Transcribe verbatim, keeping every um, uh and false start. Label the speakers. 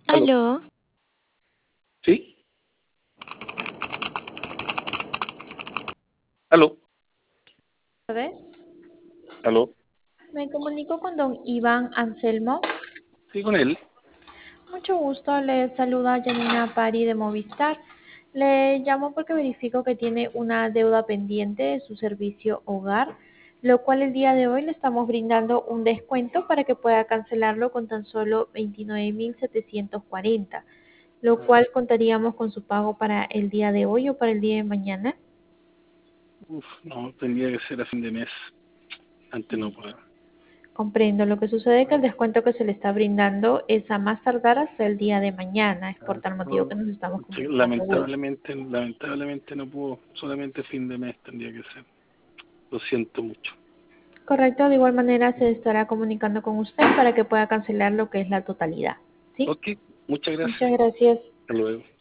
Speaker 1: Aló.
Speaker 2: Aló,
Speaker 1: ¿Sí? Aló.
Speaker 2: ¿Ves?
Speaker 1: Aló.
Speaker 2: Me comunico con don Iván Anselmo.
Speaker 1: Sí, con él.
Speaker 2: Mucho gusto, le saluda Janina Pari de Movistar. Le llamo porque verifico que tiene una deuda pendiente de su servicio hogar, lo cual el día de hoy le estamos brindando un descuento para que pueda cancelarlo con tan solo veintinueve mil setecientos cuarenta, lo cual contaríamos con su pago para el día de hoy o para el día de mañana.
Speaker 1: Uf, no, tendría que ser a fin de mes. Antes no puedo.
Speaker 2: Comprendo. Lo que sucede es que el descuento que se le está brindando es a más tardar hasta el día de mañana. Es por tal motivo que nos estamos
Speaker 1: Sí,
Speaker 2: comunicando hoy.
Speaker 1: lamentablemente, lamentablemente no puedo. Solamente fin de mes tendría que ser. Lo siento mucho.
Speaker 2: Correcto. De igual manera se estará comunicando con usted para que pueda cancelar lo que es la totalidad. ¿Sí?
Speaker 1: Ok, muchas gracias.
Speaker 2: Muchas gracias.
Speaker 1: Hasta luego.